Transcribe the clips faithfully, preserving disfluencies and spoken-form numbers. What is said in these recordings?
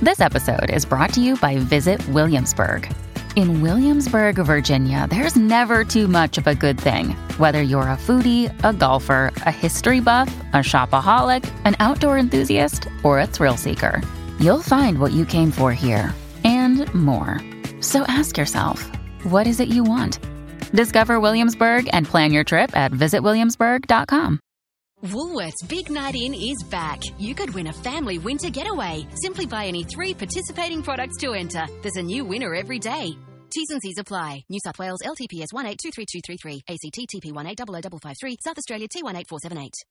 This episode is brought to you by Visit Williamsburg. In Williamsburg, Virginia, there's never too much of a good thing. Whether you're a foodie, a golfer, a history buff, a shopaholic, an outdoor enthusiast, or a thrill seeker, you'll find what you came for here and more. So ask yourself, what is it you want? Discover Williamsburg and plan your trip at visit williamsburg dot com. Woolworths Big Night In is back. You could win a family winter getaway. Simply buy any three participating products to enter. There's a new winner every day. T's and C's apply. New South Wales L T P S one eight two three two three three. A C T T P one eight zero zero five five three. South Australia T one eight four seven eight.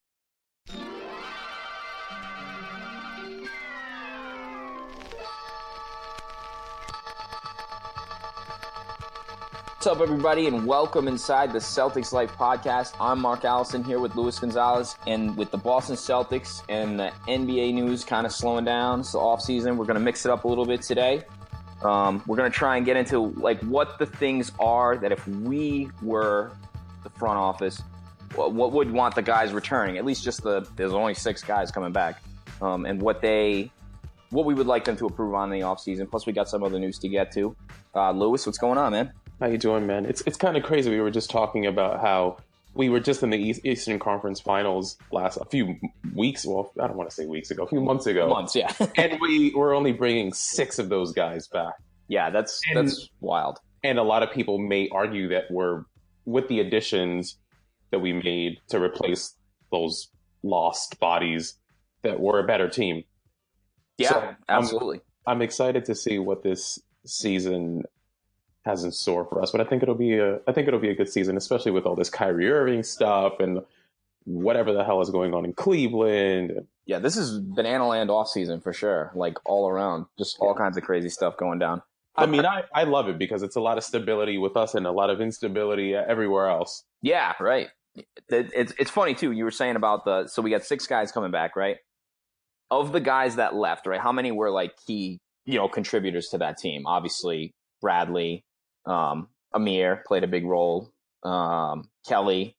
What's up, everybody, and welcome inside the Celtics Life podcast. I'm Mark Allison here with Luis Gonzalez, and with the Boston Celtics and the N B A news kind of slowing down, it's the offseason, we're going to mix it up a little bit today. Um, we're going to try and get into like what the things are that if we were the front office, what would want the guys returning, at least just the, there's only six guys coming back, um, and what they, what we would like them to improve on in the offseason. Plus, we got some other news to get to. Uh, Luis, what's going on, man? How you doing, man? It's it's kind of crazy. We were just talking about how we were just in the East, Eastern Conference Finals last a few weeks. Well, I don't want to say weeks ago, a few months ago. Months, yeah. And we were only bringing six of those guys back. Yeah, that's and, that's wild. And a lot of people may argue that we're with the additions that we made to replace those lost bodies that we're a better team. Yeah, so absolutely. I'm, I'm excited to see what this season has in store for us, but I think it'll be a I think it'll be a good season, especially with all this Kyrie Irving stuff and whatever the hell is going on in Cleveland. Yeah, this is banana land off season for sure, like all around, just all kinds of crazy stuff going down. I mean, I, I love it because it's a lot of stability with us and a lot of instability everywhere else. Yeah, right. It, it's it's funny too. You were saying about the so we got six guys coming back, right? Of the guys that left, right? How many were like key, you know, contributors to that team? Obviously, Bradley. Um, Amir played a big role. Um, Kelly,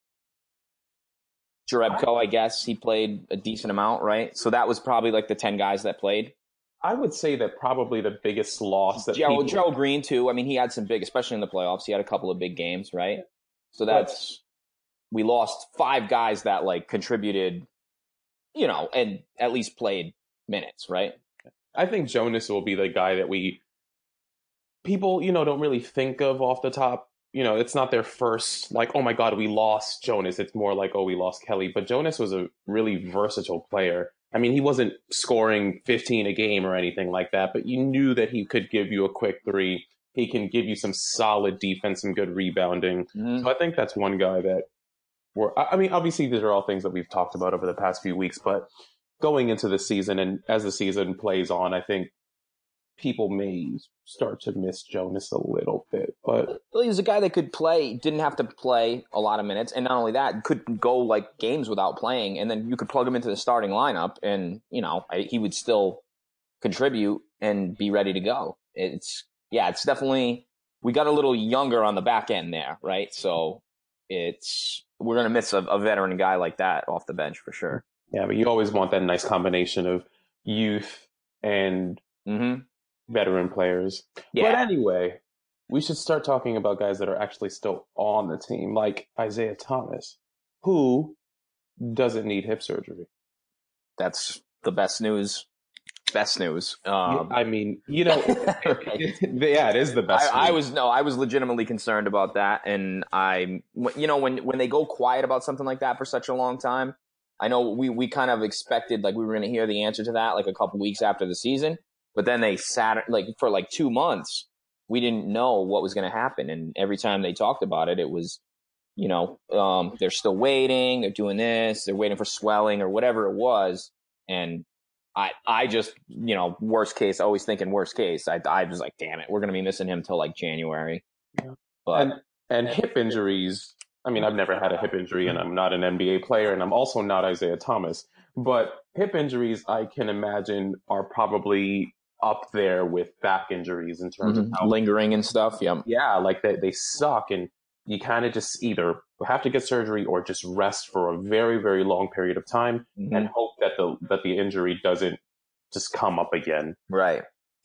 Jerebko, I guess he played a decent amount, right? So that was probably like the ten guys that played. I would say that probably the biggest loss that Joe, people... Joe Green too. I mean, he had some big, especially in the playoffs. He had a couple of big games, right? So that's we lost five guys that like contributed, you know, and at least played minutes, right? I think Jonas will be the guy that we. People, you know, don't really think of off the top. You know, it's not their first, like, oh my God, we lost Jonas. It's more like, oh, we lost Kelly. But Jonas was a really versatile player. I mean, he wasn't scoring fifteen a game or anything like that, but you knew that he could give you a quick three. He can give you some solid defense, some good rebounding. Mm-hmm. So I think that's one guy that we're, I mean, obviously these are all things that we've talked about over the past few weeks, but going into the season and as the season plays on, I think people may start to miss Jonas a little bit, but well, he was a guy that could play, didn't have to play a lot of minutes, and not only that, could go like games without playing, and then you could plug him into the starting lineup, and you know I, he would still contribute and be ready to go. It's yeah, it's definitely we got a little younger on the back end there, right? So it's we're gonna miss a, a veteran guy like that off the bench for sure. Yeah, but you always want that nice combination of youth and. Mm-hmm. Veteran players. Yeah. But anyway, we should start talking about guys that are actually still on the team, like Isaiah Thomas, who doesn't need hip surgery. That's the best news. Best news. Um, I mean, you know, it, it, yeah, it is the best. I, I was no, I was legitimately concerned about that, and I, you know, when when they go quiet about something like that for such a long time, I know we we kind of expected like we were going to hear the answer to that like a couple weeks after the season. But then they sat like for like two months, we didn't know what was going to happen. And every time they talked about it, it was, you know, um, they're still waiting. They're doing this. They're waiting for swelling or whatever it was. And I, I just, you know, worst case, always thinking worst case. I, I was like, damn it, we're going to be missing him till like January. Yeah. But and, and hip injuries. I mean, I've never had a hip injury, and I'm not an N B A player, and I'm also not Isaiah Thomas. But hip injuries, I can imagine, are probably up there with back injuries in terms mm-hmm. of how lingering and stuff. Yeah. Yeah. Like they, they suck. And you kind of just either have to get surgery or just rest for a very, very long period of time mm-hmm. and hope that the, that the injury doesn't just come up again. Right.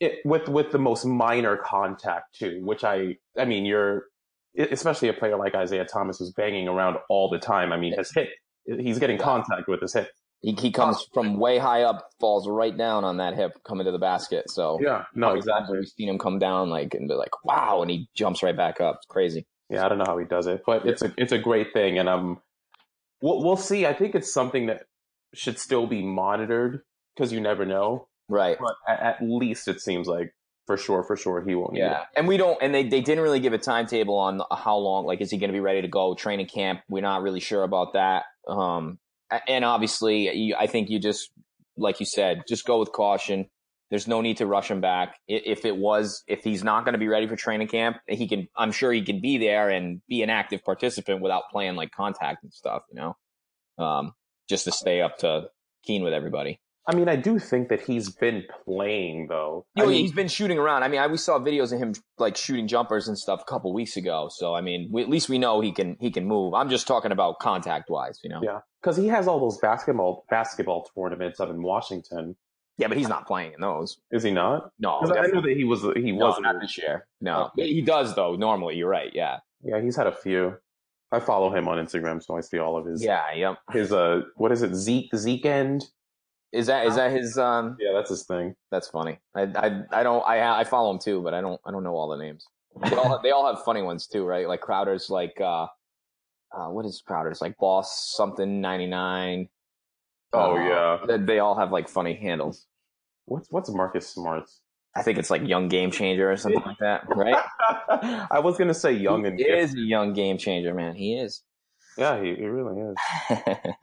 it, with with the most minor contact too, which I I mean, you're especially a player like Isaiah Thomas who's banging around all the time. I mean, his hip, he's getting Yeah. contact with his hip. He, he comes from way high up, falls right down on that hip coming to the basket. So Yeah, no, exactly. We've seen him come down like and be like, wow, and he jumps right back up. It's crazy. Yeah, I don't know how he does it, but it's a it's a great thing, and um, we'll we'll see. I think it's something that should still be monitored because you never know. Right. But at, at least it seems like for sure, for sure, he won't. Yeah, and we don't, and they, they didn't really give a timetable on how long. Like, is he going to be ready to go training camp? We're not really sure about that. Um, and obviously, you, I think you just, like you said, just go with caution. There's no need to rush him back. If it was, if he's not going to be ready for training camp, he can. I'm sure he can be there and be an active participant without playing like contact and stuff. You know, um, just to stay up to keen with everybody. I mean, I do think that he's been playing though. You know, I mean, he's been shooting around. I mean, I we saw videos of him like shooting jumpers and stuff a couple weeks ago. So I mean, we, at least we know he can he can move. I'm just talking about contact wise, you know. Yeah, because he has all those basketball basketball tournaments up in Washington. Yeah, but he's not playing in those. Is he not? No, I know that he was. He no, wasn't. not this year. No, Okay. he does though. Normally, you're right. Yeah. Yeah, he's had a few. I follow him on Instagram, so I see all of his. Yeah. Yep. His uh, what is it? Zeke Zeke end. Is that is that his? Um, Yeah, that's his thing. that's funny. I I I don't I I follow him too, but I don't I don't know all the names. They all they all have funny ones too, right? Like Crowder's like uh, uh what is Crowder's like Boss something ninety-nine. Oh Uh, yeah. They, they all have like funny handles. What's what's Marcus Smart's? I think it's like Young Game Changer or something like that, right? I was gonna say young and He gifted. is a young game changer, man. He is. Yeah, he, he really is.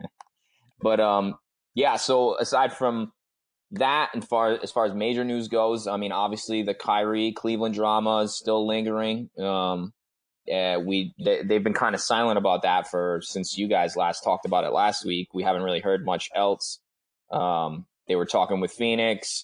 But um, yeah. So aside from that, and far as far as major news goes, I mean, obviously the Kyrie Cleveland drama is still lingering. Um, uh, we they, they've been kind of silent about that for since you guys last talked about it last week. We haven't really heard much else. Um, they were talking with Phoenix.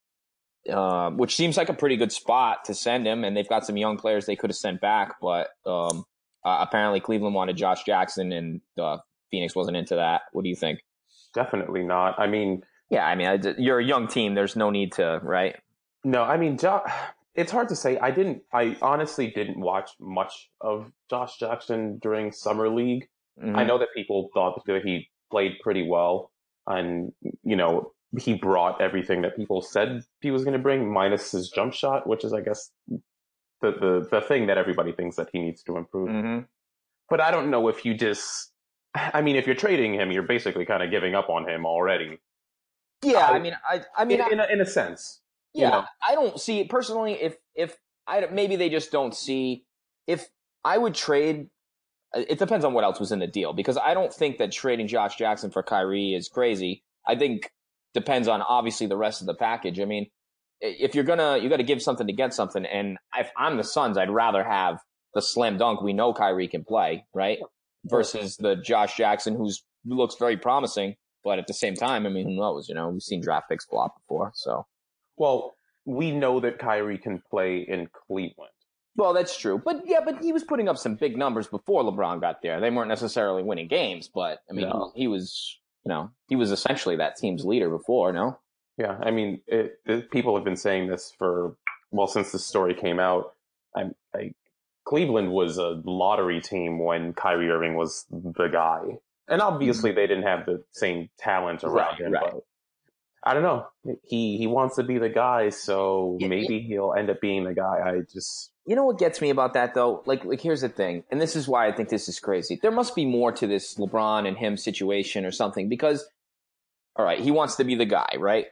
Uh, which seems like a pretty good spot to send him, and they've got some young players they could have sent back, but um, uh, apparently Cleveland wanted Josh Jackson, and uh, Phoenix wasn't into that. What do you think? Definitely not. I mean, Yeah, I mean, I, you're a young team. There's no need to, right? no, I mean, jo- it's hard to say. I didn't. I honestly didn't watch much of Josh Jackson during summer league. Mhm. I know that people thought that he played pretty well, and you know, he brought everything that people said he was going to bring, minus his jump shot, which is, I guess, the, the the thing that everybody thinks that he needs to improve. Mhm. But I don't know if you just, I mean, if you're trading him, you're basically kind of giving up on him already. Yeah, I- I mean, I, I mean, in, I, in, a, in a sense. you yeah, know. I don't see personally. If if I maybe they just don't see if I would trade. It depends on what else was in the deal, because I don't think that trading Josh Jackson for Kyrie is crazy. I think depends on obviously the rest of the package. I mean, if you're gonna you got to give something to get something, and if I'm the Suns, I'd rather have the slam dunk we know Kyrie can play, right, versus the Josh Jackson who's who looks very promising, but at the same time, I mean, who knows? You know, we've seen draft picks flop before, so. Well, we know that Kyrie can play in Cleveland. Well, that's true. But yeah, but he was putting up some big numbers before LeBron got there. They weren't necessarily winning games, but I mean, No. he, he was, you know, he was essentially that team's leader before, no? Yeah, I mean, it, it, people have been saying this for, well, since the story came out. I, I, Cleveland was a lottery team when Kyrie Irving was the guy. And obviously they didn't have the same talent around Right, him, right. but I don't know. He he wants to be the guy, so Yeah, maybe he'll end up being the guy. I just You know what gets me about that though? Like, like here's the thing, and this is why I think this is crazy. There must be more to this LeBron and him situation or something, because, all right, he wants to be the guy, right?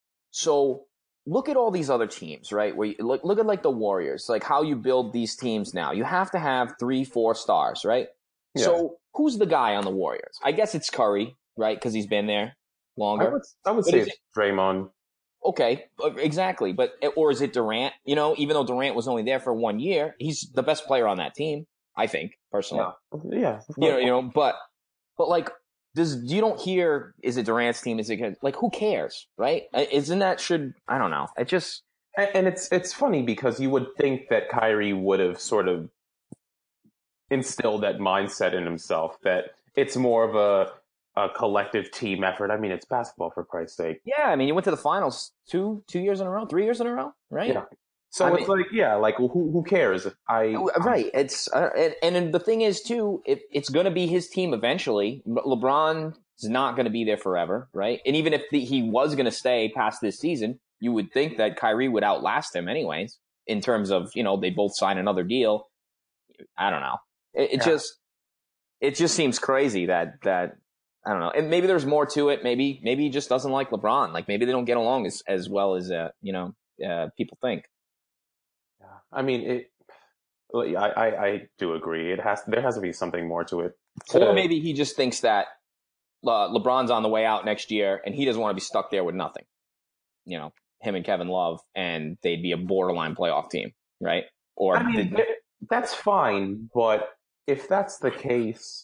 So look at all these other teams, right? Where you, look look at like the Warriors, like how you build these teams now. You have to have three, four stars, right? Yeah. So who's the guy on the Warriors? I guess it's Curry, right? Because he's been there I longer. would I would But say is it's Draymond. Okay, uh, exactly. But or is it Durant? You know, even though Durant was only there for one year, he's the best player on that team, I think, personally. Yeah, yeah. You know, you know, but but like, does you don't hear? Is it Durant's team? Is it like who cares, right? Uh, Isn't that should I don't know. It just And, and it's it's funny because you would think that Kyrie would have sort of instilled that mindset in himself that it's more of a a collective team effort. I mean, it's basketball, for Christ's sake. Yeah, I mean, you went to the finals two two years in a row, three years in a row, right? Yeah. So I it's mean, like, yeah, like who who cares? I right. It's uh, and, and the thing is too, it, it's going to be his team eventually. But LeBron is not going to be there forever, right? And even if the, he was going to stay past this season, you would think that Kyrie would outlast him, anyways. In terms of, you know, they both sign another deal. I don't know. It, it yeah. just it just seems crazy that that. I don't know. And maybe there's more to it. Maybe maybe he just doesn't like LeBron. Like maybe they don't get along as, as well as, uh, you know, uh, people think. Yeah. I mean, it, I, I, I do agree. It has there has to be something more to it. To, or maybe he just thinks that uh, LeBron's on the way out next year and he doesn't want to be stuck there with nothing. You know, him and Kevin Love, and they'd be a borderline playoff team, right? Or I mean, did, that's fine. But if that's the case,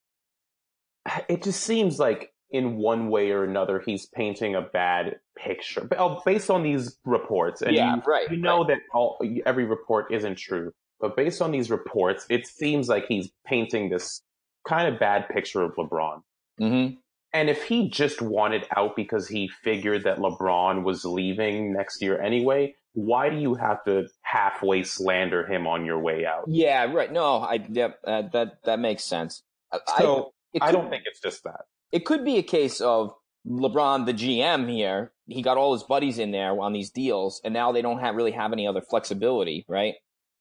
it just seems like in one way or another he's painting a bad picture based on these reports. And yeah, you, right. You know right. that all, every report isn't true, but based on these reports, it seems like he's painting this kind of bad picture of LeBron. Mm-hmm. And if he just wanted out because he figured that LeBron was leaving next year anyway, why do you have to halfway slander him on your way out? Yeah, right. No, I yep, uh, that that makes sense. So. I, It I could, don't think it's just that. It could be a case of LeBron, the G M here, he got all his buddies in there on these deals, and now they don't have really have any other flexibility, right?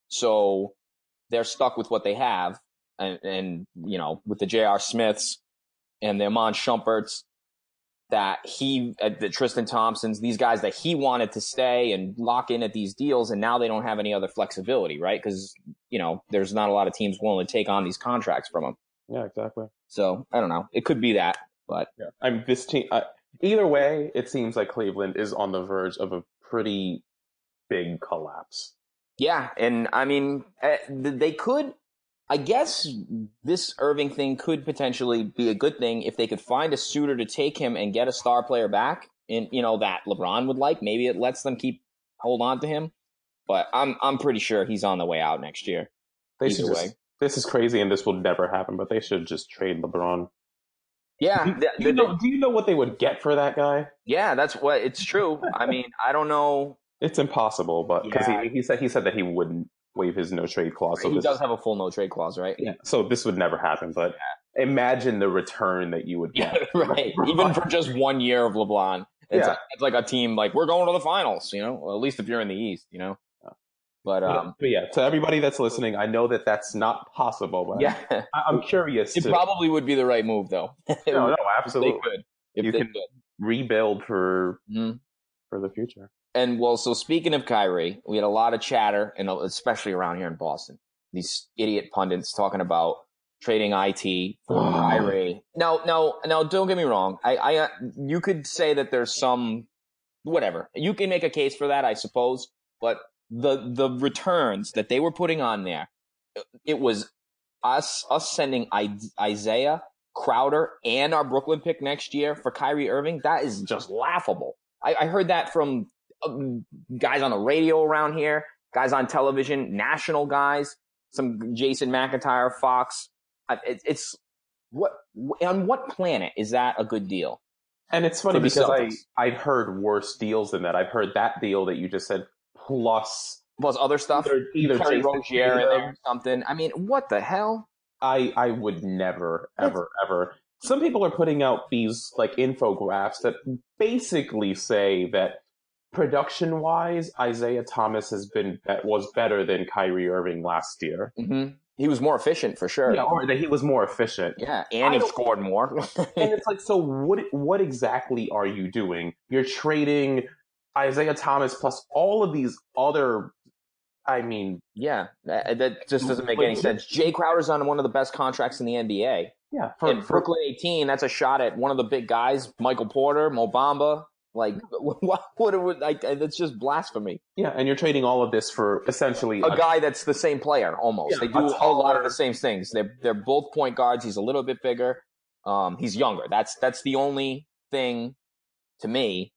So they're stuck with what they have, and, and you know, with the J R. Smiths and the Iman Shumperts, that he, uh, the Tristan Thompsons, these guys that he wanted to stay and lock in at these deals, and now they don't have any other flexibility, right? Because, you know, there's not a lot of teams willing to take on these contracts from him. Yeah, exactly. So I don't know. It could be that, but yeah. I'm this team. Uh, either way, it seems like Cleveland is on the verge of a pretty big collapse. Yeah, and I mean, uh, they could. I guess this Irving thing could potentially be a good thing if they could find a suitor to take him and get a star player back, and you know that LeBron would like. Maybe it lets them keep hold on to him, but I'm I'm pretty sure he's on the way out next year. They Either should just, way. This is crazy, and this will never happen. But they should just trade LeBron. Yeah, do, the, do, you the, know, do you know what they would get for that guy? Yeah, that's what it's true. I mean, I don't know. It's impossible, but because yeah. he, he said he said that he wouldn't waive his no trade clause. So he this, does have a full no trade clause, right? Yeah. So this would never happen. But yeah. Imagine the return that you would get. Yeah, right. Even for just one year of LeBron, it's, yeah. like, it's like a team like we're going to the finals. You know, well, at least if you're in the East, you know. But um, but yeah, to everybody that's listening, I know that that's not possible. But yeah, I, I'm curious. It to, probably would be the right move, though. no, no, absolutely. If they could. If you they can could. rebuild for mm-hmm. for the future. And well, so speaking of Kyrie, we had a lot of chatter, and especially around here in Boston, these idiot pundits talking about trading I T for Kyrie. Now, now, now, don't get me wrong. I, I, uh, you could say that there's some, whatever. You can make a case for that, I suppose. But the the returns that they were putting on there, it was us us sending I, Isaiah Crowder and our Brooklyn pick next year for Kyrie Irving. That is just laughable. I, I heard that from um, guys on the radio around here, guys on television, national guys, some Jason McIntyre, Fox. It, it's what on what planet is that a good deal? And it's funny because I I've heard worse deals than that. I've heard that deal that you just said plus plus other stuff, either, either Terry Rozier in there or something. I mean, what the hell? I I would never ever ever. Some people are putting out these like infographics that basically say that production wise, Isaiah Thomas has been was better than Kyrie Irving last year. Mm-hmm. He was more efficient for sure. Yeah, or that he was more efficient. Yeah, and he scored more. And it's like, so what? What exactly are you doing? You're trading Isaiah Thomas plus all of these other. I mean, yeah, that, that just doesn't make any sense. Jay Crowder's on one of the best contracts in the N B A. Yeah, for, in for, Brooklyn eighteen, that's a shot at one of the big guys, Michael Porter, Mo Bamba. Like, what would it like? That's just blasphemy. Yeah, and you're trading all of this for essentially a, a guy that's the same player almost. Yeah, they do a, a lot of the same things. They're they're both point guards. He's a little bit bigger. Um, he's younger. That's that's the only thing to me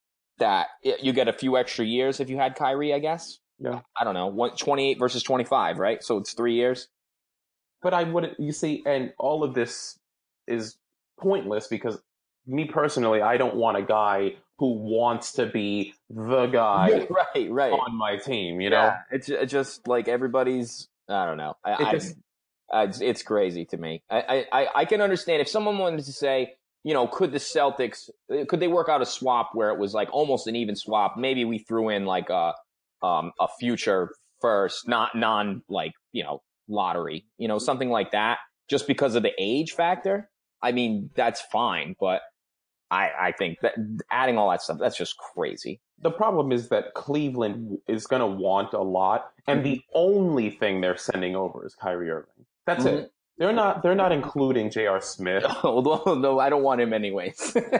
that it, you get a few extra years if you had Kyrie, I guess. Yeah, I don't know, what, twenty-eight versus twenty-five, right? So it's three years. But I wouldn't. You see, and all of this is pointless because me personally, I don't want a guy who wants to be the guy right, right. on my team, you yeah, know? It's, it's just like everybody's, I don't know. I, I, It's, I, it's, it's crazy to me. I, I, I can understand if someone wanted to say, you know, could the Celtics, could they work out a swap where it was like almost an even swap? Maybe we threw in like a, um, a future first, not non like, you know, lottery, you know, something like that, just because of the age factor. I mean, that's fine, but I, I think that adding all that stuff, that's just crazy. The problem is that Cleveland is going to want a lot, and the only thing they're sending over is Kyrie Irving. That's mm-hmm. it. They're not. They're not including J R. Smith. Although, no, I don't want him anyways. but,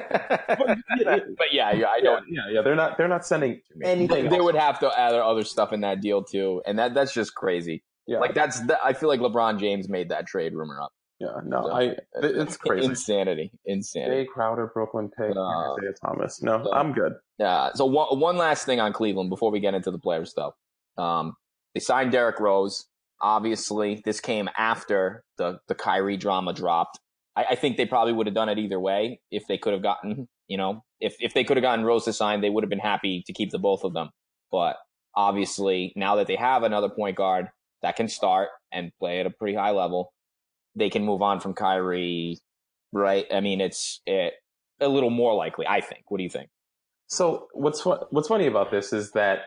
but yeah, yeah, I don't. Yeah, yeah, they're not. They're not sending anything. They else. would have to add other stuff in that deal too, and that that's just crazy. Yeah. Like that's. The, I feel like LeBron James made that trade rumor up. Yeah, no, so, I. It's crazy. Insanity, insanity. Jay Crowder, Brooklyn pick, uh, Isaiah Thomas. No, so, I'm good. Yeah. So one one last thing on Cleveland before we get into the player stuff. Um, they signed Derrick Rose. Obviously, this came after the, the Kyrie drama dropped. I, I think they probably would have done it either way if they could have gotten, you know, if, if they could have gotten Rose to sign, they would have been happy to keep the both of them. But obviously, now that they have another point guard that can start and play at a pretty high level, they can move on from Kyrie, right? I mean, it's it, a little more likely, I think. What do you think? So what's what's funny about this is that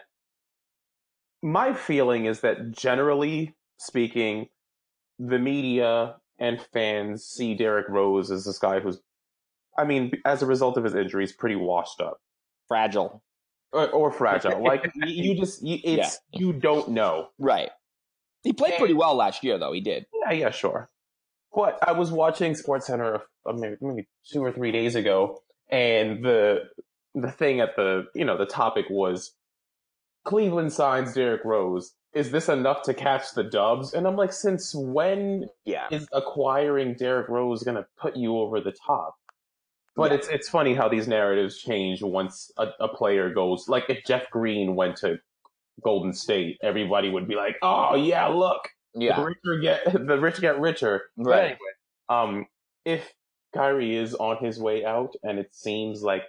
my feeling is that generally speaking, the media and fans see Derrick Rose as this guy who's, I mean, as a result of his injuries, pretty washed up. Fragile. Or, or fragile. Like, you just, you, it's, yeah. you don't know. Right. He played and, pretty well last year, though. He did. Yeah, yeah, sure. But I was watching SportsCenter uh, maybe, maybe two or three days ago, and the the thing at the, you know, the topic was, Cleveland signs Derrick Rose. Is this enough to catch the Dubs? And I'm like, since when yeah. is acquiring Derrick Rose going to put you over the top? But yeah. it's it's funny how these narratives change once a, a player goes. Like if Jeff Green went to Golden State, everybody would be like, "Oh yeah, look, yeah. the richer get the rich get richer." Right. But anyway, um, if Kyrie is on his way out, and it seems like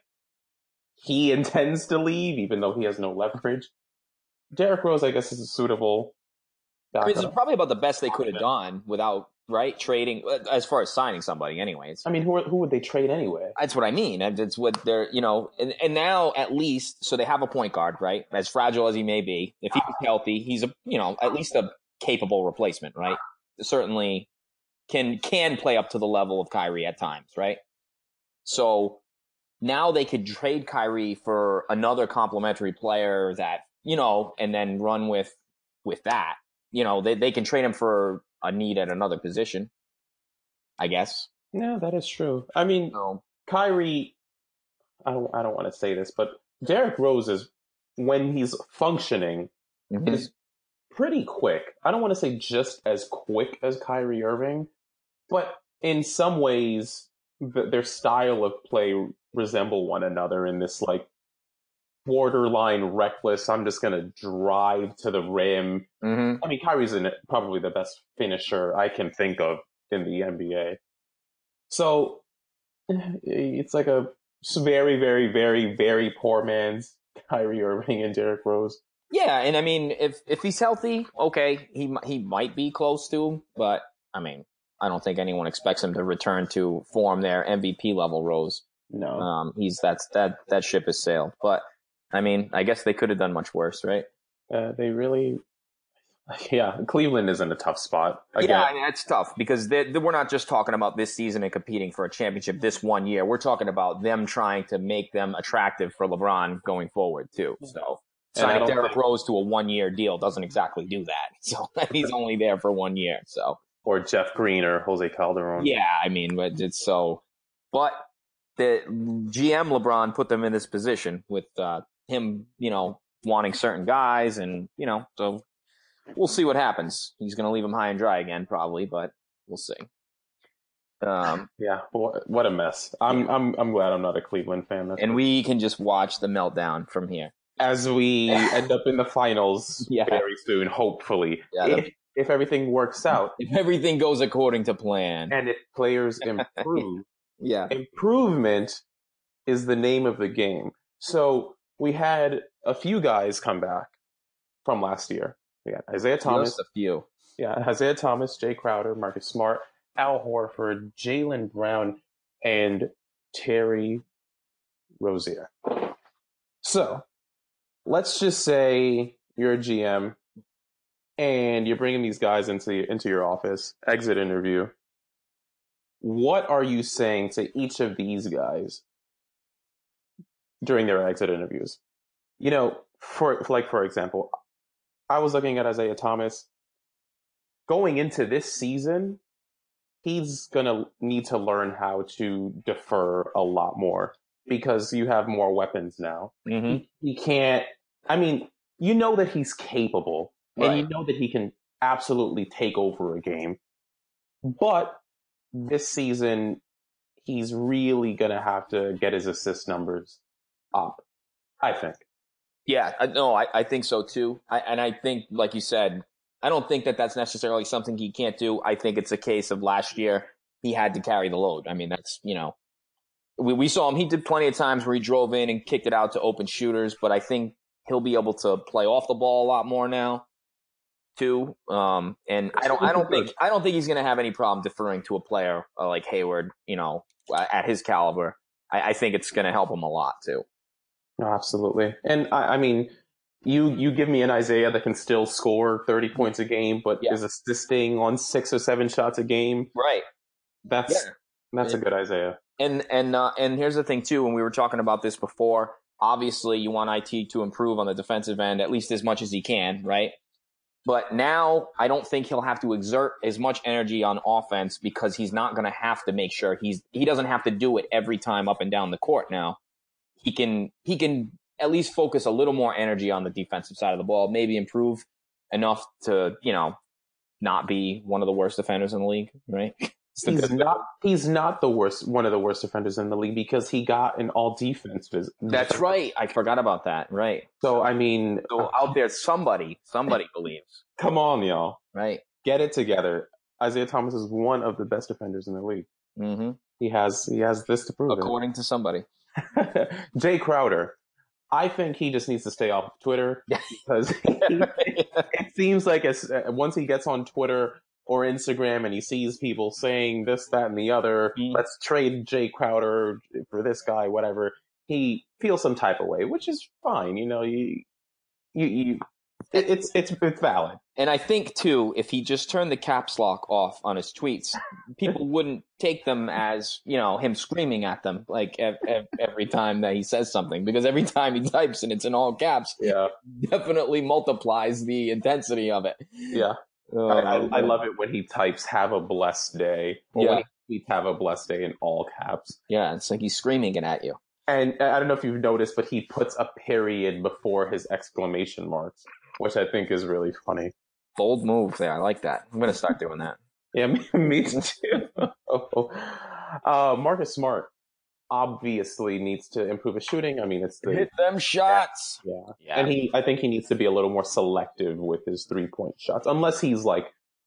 he intends to leave, even though he has no leverage, Derrick Rose, I guess, is a suitable. I mean, it's probably about the best they could have done without, right, trading, as far as signing somebody anyways. I mean, who who would they trade anyway? That's what I mean. It's what they're, you know, and, and now at least, so they have a point guard, right? As fragile as he may be, if he's healthy, he's a, you know, at least a capable replacement, right? Certainly can can play up to the level of Kyrie at times, right? So now they could trade Kyrie for another complimentary player that, you know, and then run with with that. You know, they, they can trade him for a need at another position, I guess. Yeah, that is true. I mean, so, Kyrie, I don't, I don't want to say this, but Derrick Rose is, when he's functioning, mm-hmm. is pretty quick. I don't want to say just as quick as Kyrie Irving, but in some ways, the, their style of play resemble one another in this, like, borderline reckless, I'm just going to drive to the rim. Mm-hmm. I mean, Kyrie's in probably the best finisher I can think of in the N B A. So it's like a very, very, very, very poor man's Kyrie Irving and Derrick Rose. Yeah, and I mean, if if he's healthy, okay, he he might be close to him, but I mean, I don't think anyone expects him to return to form their M V P level Rose. No, um, he's that's that that ship has sailed, but. I mean, I guess they could have done much worse, right? Uh, they really, yeah. Cleveland is in a tough spot. Again. Yeah, I mean, it's tough because they, they, we're not just talking about this season and competing for a championship this one year. We're talking about them trying to make them attractive for LeBron going forward too. So signing Derrick think... Rose to a one-year deal doesn't exactly do that. So he's only there for one year. So or Jeff Green or Jose Calderon. Yeah, I mean, but it's so. But the G M LeBron put them in this position with. Uh, him, you know, wanting certain guys and, you know, so we'll see what happens. He's going to leave him high and dry again, probably, but we'll see. Um, yeah, what a mess. I'm I'm I'm glad I'm not a Cleveland fan. That's and we can just watch the meltdown from here. As we end up in the finals yeah. very soon, hopefully. Yeah, if, the, if everything works out. If everything goes according to plan. And if players improve. Yeah. Improvement is the name of the game. So we had a few guys come back from last year. We had Isaiah Thomas. Just a few. Yeah, Isaiah Thomas, Jay Crowder, Marcus Smart, Al Horford, Jaylen Brown, and Terry Rozier. So let's just say you're a G M and you're bringing these guys into into your office, exit interview. What are you saying to each of these guys during their exit interviews? You know, for like for example, I was looking at Isaiah Thomas. Going into this season, he's going to need to learn how to defer a lot more because you have more weapons now. Mm-hmm. He, he can't, I mean, you know that he's capable, Right. and you know that he can absolutely take over a game. But this season, he's really going to have to get his assist numbers up, I think. Yeah, I- no, I, I think so too. I, and I think, like you said, I don't think that that's necessarily something he can't do. I think it's a case of last year he had to carry the load. I mean, that's, you know, we, we saw him. He did plenty of times where he drove in and kicked it out to open shooters, but I think he'll be able to play off the ball a lot more now too. Um, and I don't, I don't think, I don't think he's going to have any problem deferring to a player uh, like Hayward, you know, at his caliber. I, I think it's going to help him a lot too. No, absolutely. And I, I mean, you you give me an Isaiah that can still score thirty points a game, but Yeah. is assisting on six or seven shots a game. Right. That's Yeah. that's Yeah. a good Isaiah. And and uh, and here's the thing too. When we were talking about this before, obviously you want I T to improve on the defensive end at least as much as he can, right? But now I don't think he'll have to exert as much energy on offense because he's not going to have to make sure he's he doesn't have to do it every time up and down the court. Now he can he can at least focus a little more energy on the defensive side of the ball, maybe improve enough to, you know, not be one of the worst defenders in the league, right? He's not he's not the worst one of the worst defenders in the league because he got an all defense. That's right. I forgot about that. Right. So I mean, So out there, somebody, somebody believes. come on, y'all. Right. Get it together. Isaiah Thomas is one of the best defenders in the league. Mm-hmm. He has he has this to prove According to somebody. it. Jay Crowder. I think he just needs to stay off Twitter because he, it seems like as, uh, once he gets on Twitter or Instagram and he sees people saying this, that, and the other, Mm. let's trade Jay Crowder for this guy, whatever, he feels some type of way, which is fine. You know, you, you, you it, it's, it's, it's valid. And I think, too, if he just turned the caps lock off on his tweets, people wouldn't take them as, you know, him screaming at them like ev- ev- every time that he says something. Because every time he types and it's in all caps, Yeah. definitely multiplies the intensity of it. Yeah. Uh, I, I, I love it when he types, have a blessed day. Or Yeah. when he tweets, have a blessed day in all caps. Yeah, it's like he's screaming it at you. And I don't know if you've noticed, but he puts a period before his exclamation marks, which I think is really funny. Bold move there. I like that. I'm going to start doing that. Yeah, me, me too. uh, Marcus Smart obviously needs to improve his shooting. I mean, it's the Hit them shots. yeah. Yeah. And he, I think he needs to be a little more selective with his three point shots, unless he's like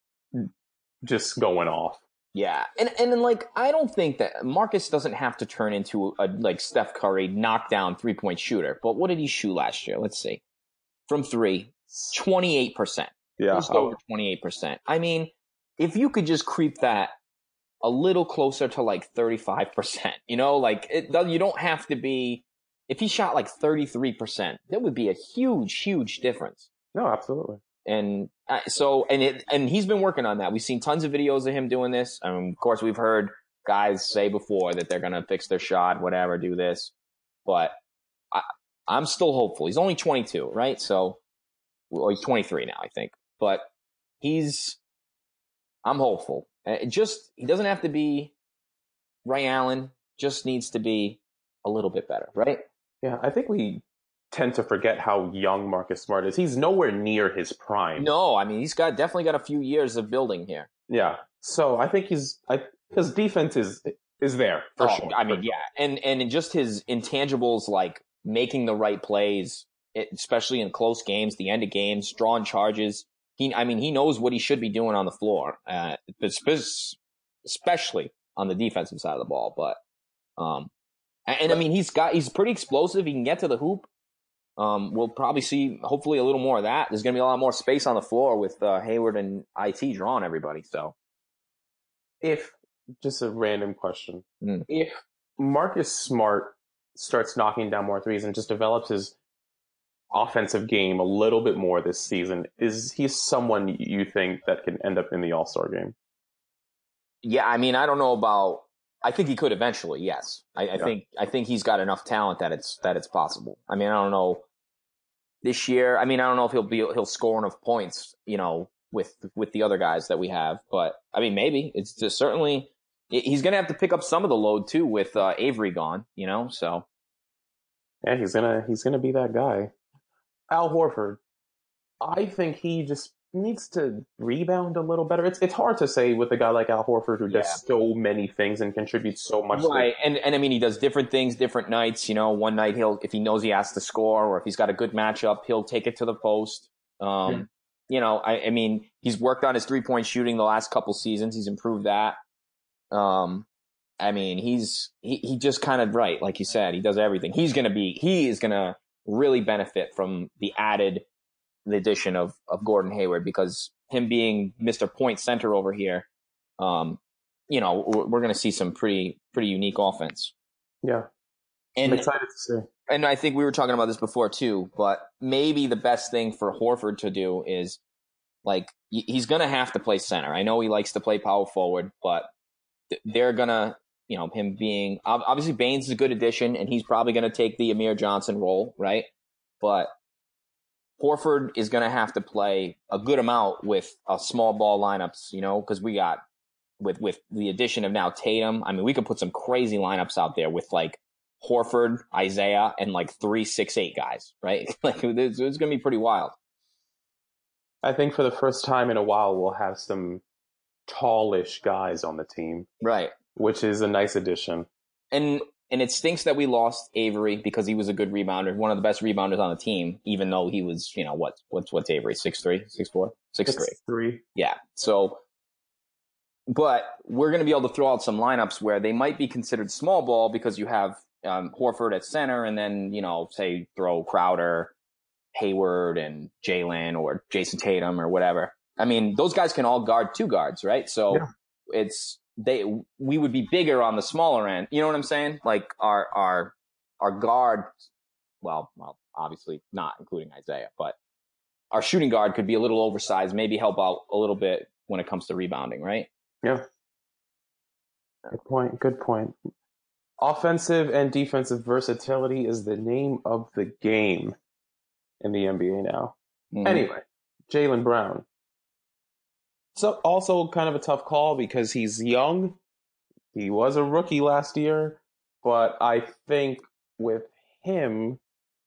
just going off. Yeah, and and then, like, I don't think that Marcus doesn't have to turn into a like Steph Curry knockdown three point shooter. But what did he shoot last year? Let's see, from three, twenty-eight percent. Yeah, Just over twenty-eight percent. I mean, if you could just creep that a little closer to like thirty-five percent, you know, like it, you don't have to be. If he shot like thirty-three percent, that would be a huge, huge difference. no, absolutely. And uh, so, and it, and he's been working on that. We've seen tons of videos of him doing this. Um, of course, we've heard guys say before that they're going to fix their shot, whatever, do this. But I, I'm still hopeful. He's only twenty-two, right? So, well, he's twenty-three now, I think. But he's, I'm hopeful. It just, he doesn't have to be Ray Allen. Just needs to be a little bit better, right? Yeah, I think we tend to forget how young Marcus Smart is. He's nowhere near his prime. No, I mean, he's got definitely got a few years of building here. Yeah. So I think he's I, his defense is is there for Oh, sure. I mean, yeah, and and in just his intangibles, like making the right plays, it, especially in close games, the end of games, drawing charges. He, I mean, he knows what he should be doing on the floor, uh, especially on the defensive side of the ball. But Um, and, and I mean, he's got he's pretty explosive. He can get to the hoop. Um, we'll probably see hopefully a little more of that. There's going to be a lot more space on the floor with uh, Hayward and I T drawing everybody. So, if just a random question, mm. if Marcus Smart starts knocking down more threes and just develops his offensive game a little bit more this season, is he someone you think that can end up in the All-Star game? Yeah, I mean, I don't know about. I think he could eventually. Yes, I, I Yeah. think I think he's got enough talent that it's that it's possible. I mean, I don't know this year. I mean, I don't know if he'll be he'll score enough points, you know, with with the other guys that we have. But I mean, maybe it's just certainly he's going to have to pick up some of the load too with uh, Avery gone. You know, so Yeah, he's gonna he's gonna be that guy. Al Horford, I think he just needs to rebound a little better. It's it's hard to say with a guy like Al Horford who does Yeah. so many things and contributes so much. right. And and I mean, he does different things, different nights. You know, one night he'll if he knows he has to score, or if he's got a good matchup, he'll take it to the post. Um, Yeah. You know, I, I mean, he's worked on his three point shooting the last couple seasons. He's improved that. Um, I mean, he's he he just kind of right, like you said, he does everything. He's gonna be he is gonna really benefit from the added the addition of of Gordon Hayward, because him being Mister Point Center over here, um, you know, we're, we're gonna see some pretty pretty unique offense. Yeah, I'm And excited to see. and I think we were talking about this before too, but maybe the best thing for Horford to do is, like, he's going to have to play center. I know he likes to play power forward, but they're going to, you know, him being, obviously Baines is a good addition, and he's probably going to take the Amir Johnson role, right? But Horford is going to have to play a good amount with a small ball lineups, you know, because we got, with, with the addition of now Tatum, I mean, we could put some crazy lineups out there with, like, Horford, Isaiah, and like three six eight guys, right? Like it's, it's going to be pretty wild. I think for the first time in a while, we'll have some tallish guys on the team, Right. which is a nice addition. And and it stinks that we lost Avery, because he was a good rebounder, one of the best rebounders on the team, even though he was, you know, what what's what's Avery, six three, six four, six three. Three. Yeah. So, but we're going to be able to throw out some lineups where they might be considered small ball, because you have um, Horford at center, and then, you know, say throw Crowder, Hayward, and Jalen, or Jason Tatum, or whatever. I mean, those guys can all guard two guards, right? So Yeah. it's they we would be bigger on the smaller end. You know what I'm saying? Like our our our guard, well, well, obviously not including Isaiah, but our shooting guard could be a little oversized, maybe help out a little bit when it comes to rebounding, right? Yeah. Good point. Good point. Offensive and defensive versatility is the name of the game in the N B A now. Mhm. Anyway, Jaylen Brown. So also kind of a tough call because he's young. He was a rookie last year, but I think with him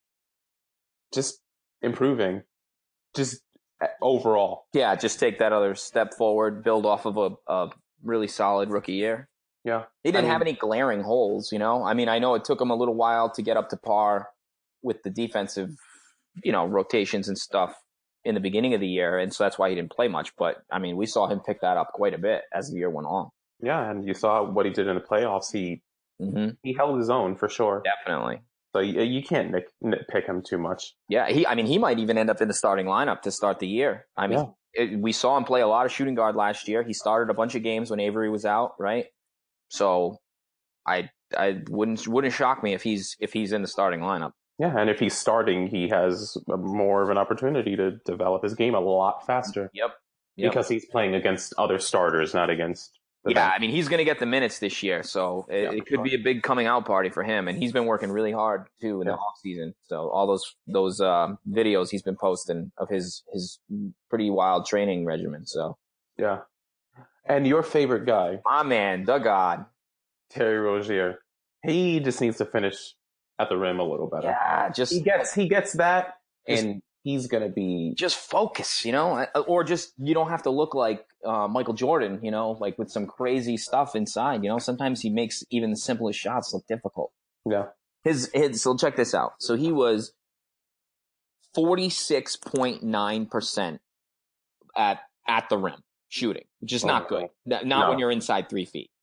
just improving, just overall. Yeah, just take that other step forward, build off of a, a really solid rookie year. Yeah. He didn't I mean, have any glaring holes, you know? I mean, I know it took him a little while to get up to par with the defensive, you know, rotations and stuff in the beginning of the year, and so that's why he didn't play much. But, I mean, we saw him pick that up quite a bit as the year went on. Yeah, and you saw what he did in the playoffs. He Mm-hmm. he held his own for sure. Definitely. So you, you can't nick, nitpick him too much. Yeah, he. I mean, he might even end up in the starting lineup to start the year. I mean, Yeah. it, we saw him play a lot of shooting guard last year. He started a bunch of games when Avery was out, right? So, I I wouldn't wouldn't shock me if he's if he's in the starting lineup. Yeah, and if he's starting, he has more of an opportunity to develop his game a lot faster. Yep. Yep. Because he's playing against other starters, not against the Yeah, bench. I mean, he's going to get the minutes this year, so it, Yeah, it for could sure. be a big coming out party for him. And he's been working really hard too in Yeah. the off season. So all those those uh, videos he's been posting of his his pretty wild training regimen. So Yeah. And your favorite guy, my man, the God, Terry Rozier, he just needs to finish at the rim a little better. yeah, just He gets he gets that, Just- and he's gonna be just focus, you know, or just you don't have to look like uh, Michael Jordan, you know, like with some crazy stuff inside. You know, sometimes he makes even the simplest shots look difficult. yeah. His his. So check this out. So he was forty-six point nine percent at at the rim shooting, which is Oh, not good. no. N- Not No. when you're inside three feet.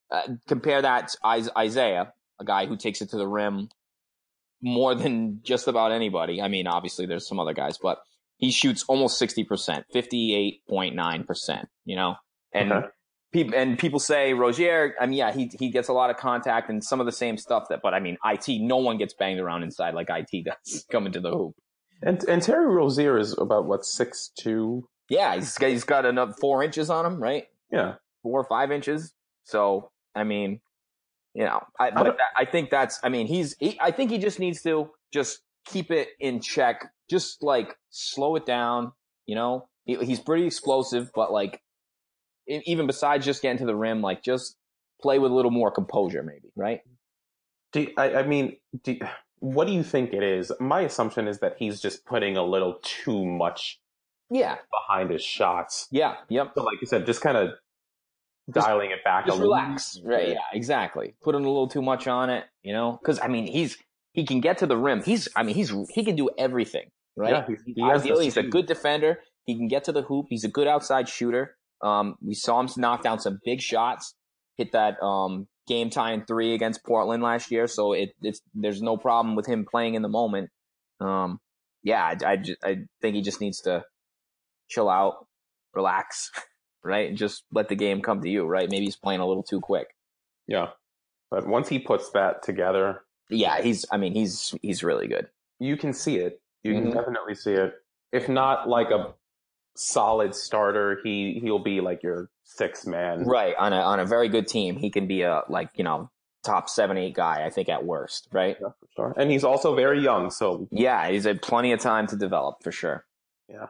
uh, compare that to Isaiah, a guy who takes it to the rim more than just about anybody. I mean, obviously there's some other guys, but he shoots almost sixty percent, fifty-eight point nine percent, you know? And Okay. people and people say Rozier, I mean, yeah, he he gets a lot of contact and some of the same stuff that, but I mean, I T, no one gets banged around inside like I T does coming to the hoop. And and Terry Rozier is about what six two. Yeah, he's got, he's got another four inches on him, right? Yeah. Four or five inches. So, I mean, you know, I, I but don't- that, I think that's, I mean, he's, he, I think he just needs to just keep it in check, just like slow it down, you know? He, he's pretty explosive, but like, e- even besides just getting to the rim, like just play with a little more composure, maybe, right? Do, I, I mean, do, what do you think it is? My assumption is that he's just putting a little too much Yeah, behind his shots. yeah, yep. So, like you said, just kind of dialing it back Just a little. relax, right? Yeah, exactly. Putting a little too much on it, you know? Because I mean, he's he can get to the rim. He's, I mean, he's he can do everything, right? Yeah, he- he has the Ideally, he's a speed. good defender. He can get to the hoop. He's a good outside shooter. Um, we saw him knock down some big shots. Hit that um game tying three against Portland last year. So it it's there's no problem with him playing in the moment. Um, yeah, I I, ju- I think he just needs to chill out, relax, right, and just let the game come to you, right? Maybe he's playing a little too quick. Yeah. But once he puts that together, Yeah, he's. I mean, he's he's really good. you can see it. You Mhm. can definitely see it. If not like a solid starter, he he'll be like your sixth man. Right, on a on a very good team, he can be a like you know top seven eight guy. I think at worst, right? Yeah, for sure. And he's also very young, so Yeah, he's had plenty of time to develop for sure. yeah.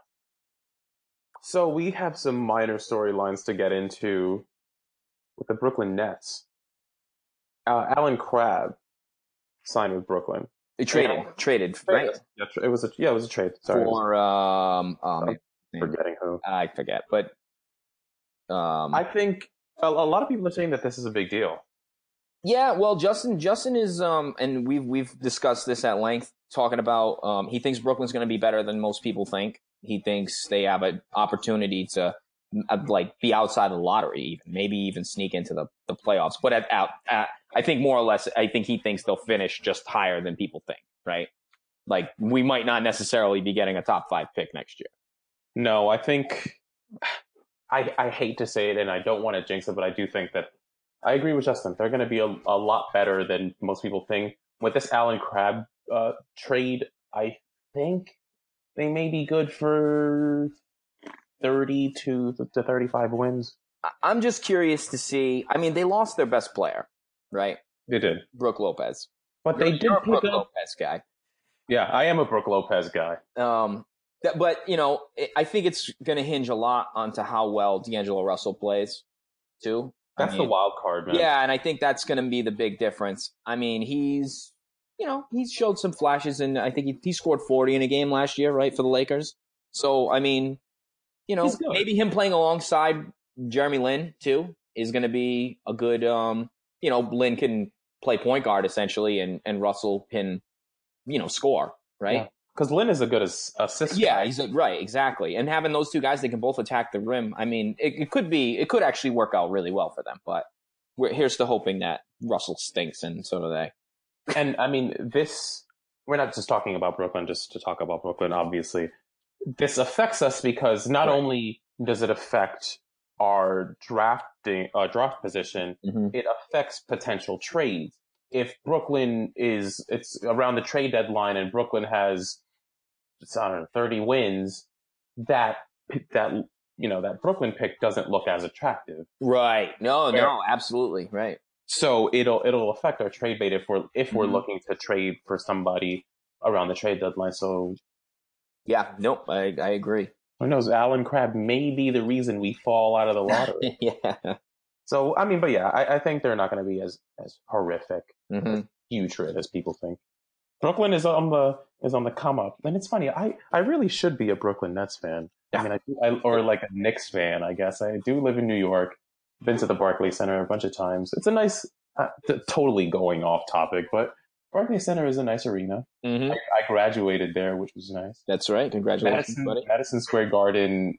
So we have some minor storylines to get into with the Brooklyn Nets. Uh, Alan Crabb signed with Brooklyn. They traded, Yeah. traded, right? Yeah, it was a yeah, it was a trade. Sorry, For um, um, I'm forgetting who. I forget, but um, I think a, a lot of people are saying that this is a big deal. yeah. Well, Justin, Justin is um, and we've we've discussed this at length, talking about um, he thinks Brooklyn's going to be better than most people think. He thinks they have an opportunity to uh, like be outside the lottery, even maybe even sneak into the, the playoffs. But at, at, at, I think more or less, I think he thinks they'll finish just higher than people think, right? Like we might not necessarily be getting a top five pick next year. No, I think I I hate to say it, and I don't want to jinx it, but I do think that I agree with Justin. They're going to be a, a lot better than most people think. With this Alan Crabb uh, trade, I think they may be good for thirty to to thirty-five wins. I- I'm just curious to see. I mean, they lost their best player, right? They did, Brooke Lopez. but they You're- did you're a pick Brooke up. Lopez guy. Yeah, I am a Brooke Lopez guy. Um, that, but you know, it, I think it's going to hinge a lot onto how well D'Angelo Russell plays, too. I That's the mean, wild card, man. yeah, and I think that's going to be the big difference. I mean, he's, you know, he's showed some flashes, and I think he, he scored forty in a game last year, right, for the Lakers. So, I mean, you know, He's good. maybe him playing alongside Jeremy Lin too is going to be a good. Um, you know, Lin can play point guard essentially, and and Russell can, you know, score, right? Because Lynn is a good as, assist. Yeah, he's a, right, exactly. And having those two guys, they can both attack the rim. I mean, it, it could be, it could actually work out really well for them. But we're, here's to hoping that Russell stinks, and so do they. And I mean, this, we're not just talking about Brooklyn just to talk about Brooklyn, obviously. This affects us because not Right. only does it affect our drafting, uh, draft position, Mm-hmm. it affects potential trades. If Brooklyn is, it's around the trade deadline and Brooklyn has, it's, I don't know, thirty wins, that, that, you know, that Brooklyn pick doesn't look as attractive. Right. No, Fair. no, absolutely. Right. So it'll it'll affect our trade bait if we're if we're Mhm. looking to trade for somebody around the trade deadline. So Yeah. Nope. I, I agree. who knows? Alan Crabb may be the reason we fall out of the lottery. yeah. So I mean, but yeah, I, I think they're not going to be as as horrific, hmm putrid as people think. Brooklyn is on the is on the come up, and it's funny. I, I really should be a Brooklyn Nets fan. I mean, I, do- I or like a Knicks fan. I guess I do live in New York. Been to the Barclays Center a bunch of times. It's a nice, uh, t- totally going off topic, but Barclays Center is a nice arena. hmm I, I graduated there, which was nice. That's right. Congratulations, Madison, buddy. Madison Square Garden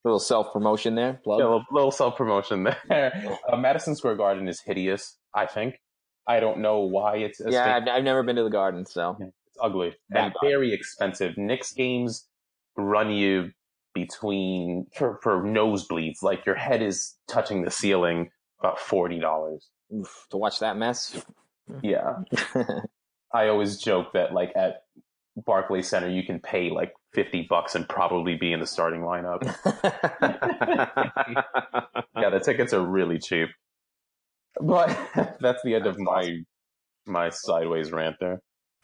little self-promotion there. Plug. Yeah, a little, little self-promotion there. Uh, Madison Square Garden is hideous, I think. I don't know why it's... A yeah, I've, I've never been to the Garden, so... It's ugly. And very expensive. Knicks games run you between... For, for nosebleeds, like your head is touching the ceiling, about forty dollars. Oof, to watch that mess? Yeah. I always joke that, like, at Barclays Center, you can pay, like, fifty bucks and probably be in the starting lineup. Yeah, the tickets are really cheap. But that's the end that's of my awesome. my sideways rant there.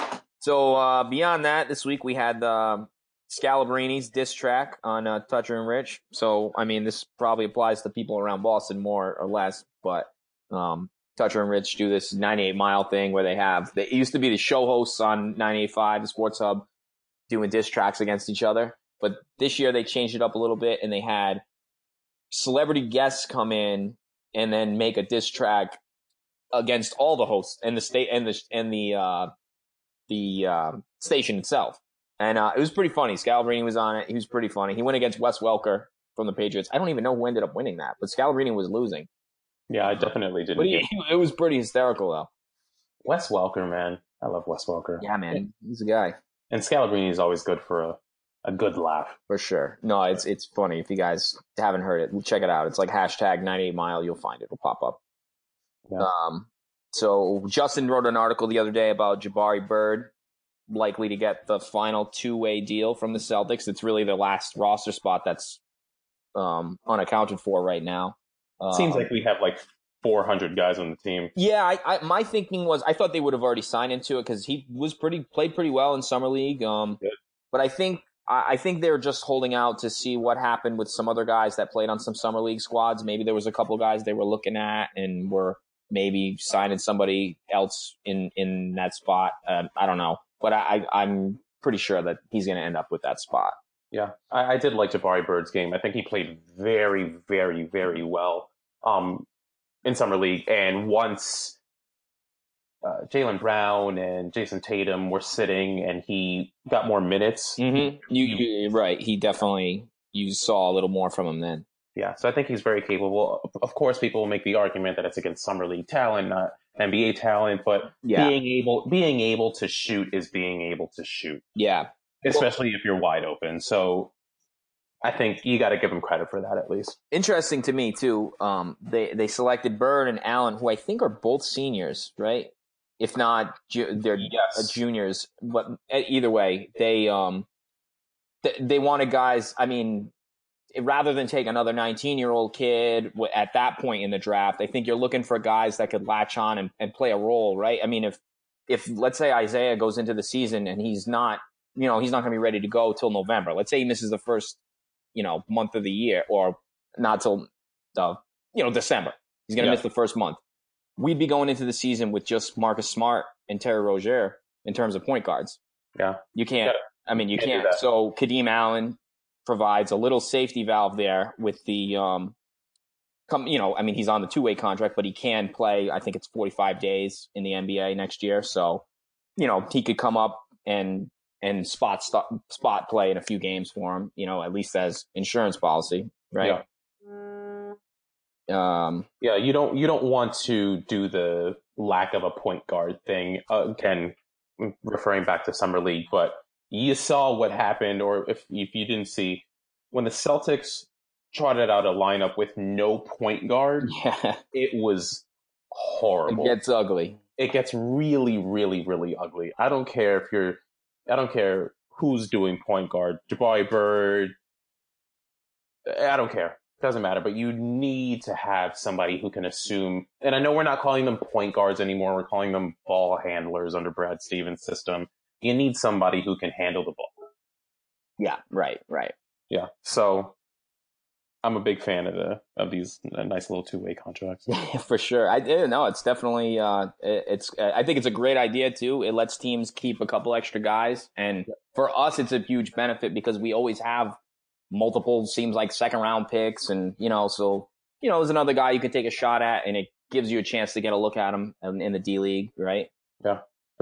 So uh, beyond that, this week we had uh, Scalabrini's diss track on uh, Toucher and Rich. So, I mean, this probably applies to people around Boston more or less, but um, Toucher and Rich do this ninety-eight mile thing where they have, they, it used to be the show hosts on ninety-eight point five, the Sports Hub, doing diss tracks against each other. But this year they changed it up a little bit and they had celebrity guests come in and then make a diss track against all the hosts and the state and the and the uh, the uh, station itself. And uh, it was pretty funny. Scalabrini was on it. He was pretty funny. He went against Wes Welker from the Patriots. I don't even know who ended up winning that, but Scalabrini was losing. Yeah, I definitely didn't. But he, it was pretty hysterical, though. Wes Welker, man. I love Wes Welker. Yeah, man. He's a guy. And Scalabrini is always good for a, a good laugh. For sure. No, it's it's funny. If you guys haven't heard it, check it out. It's like hashtag ninety-eight mile. You'll find it. It'll pop up. Yeah. Um. So Justin wrote an article the other day about Jabari Bird likely to get the final two-way deal from the Celtics. It's really the last roster spot that's um, unaccounted for right now. Um, Seems like we have like four hundred guys on the team. Yeah, I, I, my thinking was I thought they would have already signed into it because he was pretty played pretty well in summer league. Um, but I think I, I think they're just holding out to see what happened with some other guys that played on some summer league squads. Maybe there was a couple guys they were looking at and were maybe signing somebody else in in that spot. Uh, I don't know. But I, I'm pretty sure that he's going to end up with that spot. Yeah, I, I did like Jabari Bird's game. I think he played very, very, very well um, in Summer League. And once uh, Jaylen Brown and Jason Tatum were sitting and he got more minutes. Mm-hmm. You, you, right. He definitely, you saw a little more from him then. Yeah, so I think he's very capable. Of course, people will make the argument that it's against Summer League talent, not N B A talent, but yeah. being able being able to shoot is being able to shoot. Yeah. Especially well, if you're wide open. So I think you got to give him credit for that at least. Interesting to me, too. Um, they, they selected Bird and Allen, who I think are both seniors, right? If not, ju- they're yes. juniors. But either way, they, um, they, they wanted guys, I mean, rather than take another nineteen-year-old kid at that point in the draft, I think you're looking for guys that could latch on and, and play a role, right? I mean, if, if let's say Isaiah goes into the season and he's not, you know, he's not going to be ready to go till November. Let's say he misses the first, you know, month of the year or not till, the, you know, December. He's going to yeah. miss the first month. We'd be going into the season with just Marcus Smart and Terry Rozier in terms of point guards. Yeah. You can't, I mean, you can't. can't. So Kadeem Allen provides a little safety valve there with the, um, come, you know, I mean, he's on the two-way contract, but he can play, I think it's forty-five days in the N B A next year. So, you know, he could come up and, and spot, st- spot play in a few games for him, you know, at least as insurance policy, right? Yeah. Um, yeah, you don't, you don't want to do the lack of a point guard thing. Uh, again, referring back to Summer League, but you saw what happened, or if if you didn't see, when the Celtics trotted out a lineup with no point guard, yeah. it was horrible. It gets ugly. It gets really, really, really ugly. I don't care if you're, I don't care who's doing point guard, Jabari Bird, I don't care. It doesn't matter, but you need to have somebody who can assume, and I know we're not calling them point guards anymore, we're calling them ball handlers under Brad Stevens' system. You need somebody who can handle the ball. Yeah, right, right. Yeah, so I'm a big fan of the of these nice little two-way contracts. For sure. I no, it's definitely uh, it's. I think it's a great idea too. It lets teams keep a couple extra guys, and for us, it's a huge benefit because we always have multiple, seems like second round picks, and you know, so you know, there's another guy you can take a shot at, and it gives you a chance to get a look at him in, in the D League, right? Yeah, for sure.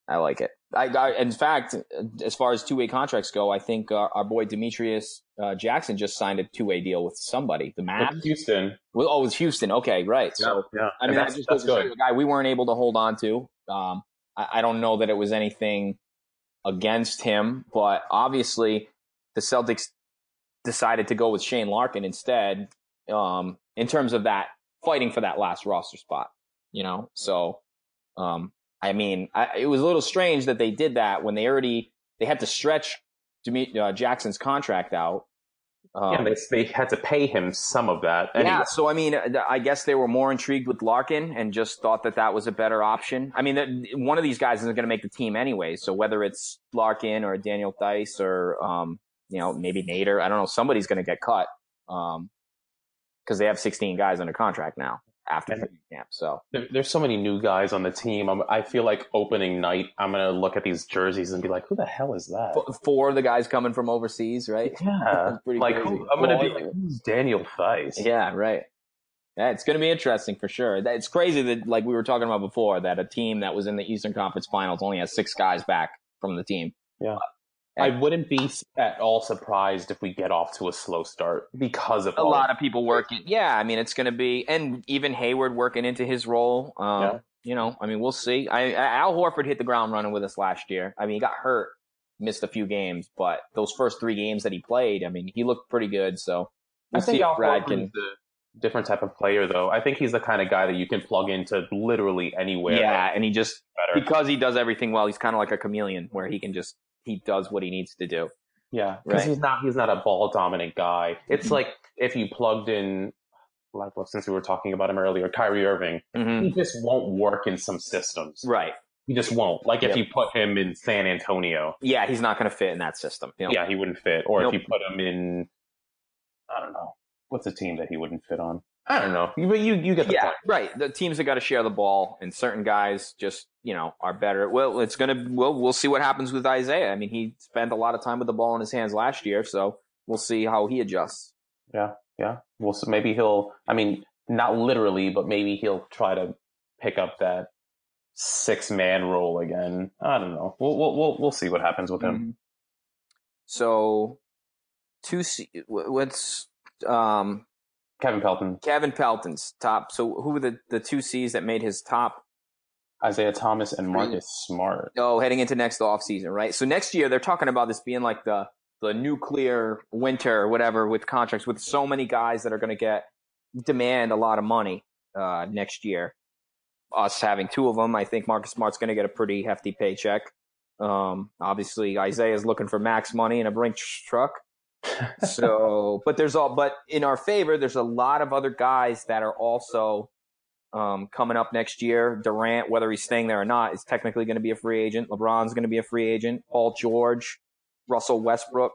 I like it. I, I, in fact, as far as two-way contracts go, I think our, our boy Demetrius uh, Jackson just signed a two-way deal with somebody. The Mavs? With Houston. Well, oh, it was Houston. Okay, right. Yeah, so, yeah. I mean, that's, that just that's goes to good. show a guy we weren't able to hold on to. Um, I, I don't know that it was anything against him, but obviously the Celtics decided to go with Shane Larkin instead um, in terms of that fighting for that last roster spot, you know? So, um, I mean, I, it was a little strange that they did that when they already, they had to stretch Demi, uh, Jackson's contract out. Um, yeah, they, they had to pay him some of that. Anyway. Yeah, so I mean, I guess they were more intrigued with Larkin and just thought that that was a better option. I mean, one of these guys isn't going to make the team anyway, so whether it's Larkin or Daniel Theis or, um, you know, maybe Nader, I don't know, somebody's going to get cut because um, they have sixteen guys under contract now after training camp. So there, there's so many new guys on the team. I'm, I feel like opening night, I'm going to look at these jerseys and be like, who the hell is that? Four of the guys coming from overseas, right? Yeah. pretty like, crazy. who, I'm going to be like, who's Daniel Theis? Yeah, right. Yeah, it's going to be interesting for sure. It's crazy that, like we were talking about before, that a team that was in the Eastern Conference Finals only has six guys back from the team. Yeah. I wouldn't be at all surprised if we get off to a slow start because of a lot of people working. Yeah, I mean, it's going to be, and even Hayward working into his role. Um, yeah. You know, I mean, we'll see. I, Al Horford hit the ground running with us last year. I mean, he got hurt, missed a few games, but those first three games that he played, I mean, he looked pretty good. So we'll I think see Al if Brad Horford can. is a different type of player, though. I think he's the kind of guy that you can plug into literally anywhere. Yeah, and he just better. because he does everything well, he's kind of like a chameleon where he can just he does what he needs to do. Yeah, because right. he's not he's not a ball dominant guy. It's mm-hmm. like if you plugged in, like well, since we were talking about him earlier, Kyrie Irving, mm-hmm. he just won't work in some systems. Right. He just won't. Like yep. if you put him in San Antonio. Yeah, he's not going to fit in that system. You know? Yeah, he wouldn't fit. Or nope. if you put him in, I don't know, what's a team that he wouldn't fit on? I don't know. But you, you get the yeah, point. Right. The teams have got to share the ball, and certain guys just, you know, are better. Well, it's going to, we'll, we'll see what happens with Isaiah. I mean, he spent a lot of time with the ball in his hands last year, so we'll see how he adjusts. Yeah, yeah. Well, so maybe he'll, I mean, not literally, but maybe he'll try to pick up that six-man role again. I don't know. We'll, we'll, we'll, we'll see what happens with him. Mm-hmm. So, two, what's, um, Kevin Pelton. Kevin Pelton's top. So who were the, the two C's that made his top? Isaiah Thomas and Marcus Smart. Oh, heading into next offseason, right? So next year they're talking about this being like the, the nuclear winter or whatever with contracts with so many guys that are going to get demand a lot of money uh, next year. Us having two of them, I think Marcus Smart's going to get a pretty hefty paycheck. Um, obviously Isaiah's looking for max money in a Brinks truck. So, but there's all, but in our favor, there's a lot of other guys that are also um, coming up next year. Durant, whether he's staying there or not, is technically going to be a free agent. LeBron's going to be a free agent. Paul George, Russell Westbrook.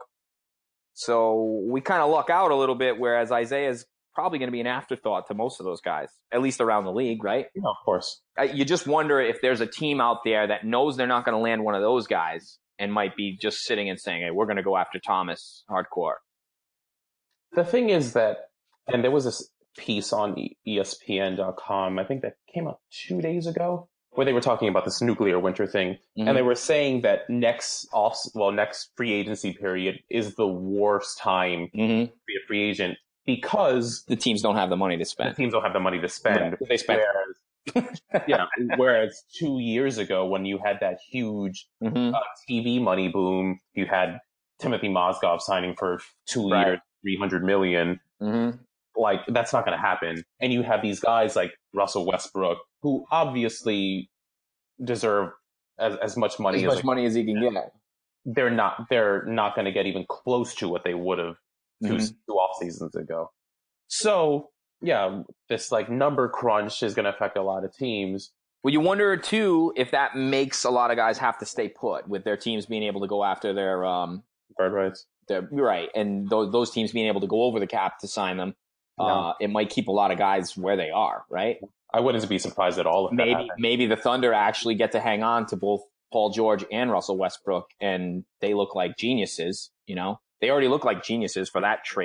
So we kind of luck out a little bit, whereas Isaiah's probably going to be an afterthought to most of those guys, at least around the league, right? Yeah, of course. You just wonder if there's a team out there that knows they're not going to land one of those guys and might be just sitting and saying, hey, we're going to go after Thomas hardcore. The thing is that, and there was this piece on E S P N dot com, I think that came out two days ago, where they were talking about this nuclear winter thing. Mm-hmm. And they were saying that next off, well, next free agency period is the worst time mm-hmm. to be a free agent because the teams don't have the money to spend. The teams don't have the money to spend. Right. They spend. Whereas, yeah, whereas two years ago when you had that huge mm-hmm. uh, T V money boom, you had Timothy Mozgov signing for two right. years, three hundred million. Mm-hmm. Like that's not going to happen. And you have these guys like Russell Westbrook, who obviously deserve as, as much money as, as much money as he can get. They're not. They're not going to get even close to what they would have two, mm-hmm. two off seasons ago. So. Yeah, this like number crunch is going to affect a lot of teams. Well, you wonder too if that makes a lot of guys have to stay put with their teams being able to go after their um bird rights. Their right, and those those teams being able to go over the cap to sign them. No. Uh, it might keep a lot of guys where they are. Right. I wouldn't be surprised at all if maybe that happened. Maybe the Thunder actually get to hang on to both Paul George and Russell Westbrook, and they look like geniuses. You know, they already look like geniuses for that trade